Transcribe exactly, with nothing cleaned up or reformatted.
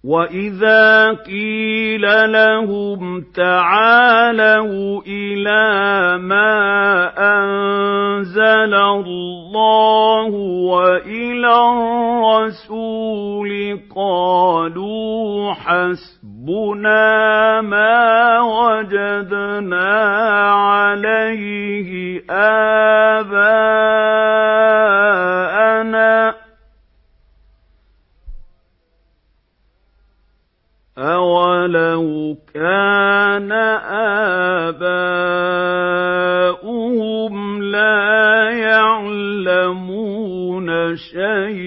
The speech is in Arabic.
وَإِذَا قِيلَ لَهُمْ تَعَالَوْا إِلَىٰ مَا أَنزَلَ اللَّهُ وَإِلَى الرَّسُولِ قَالُوا حَسْبُنَا مَا وَجَدْنَا عَلَيْهِ آبَاءَنَا ۚ أَوَلَوْ كَانَ آبَاؤُهُمْ لَا يَعْلَمُونَ شَيْئًا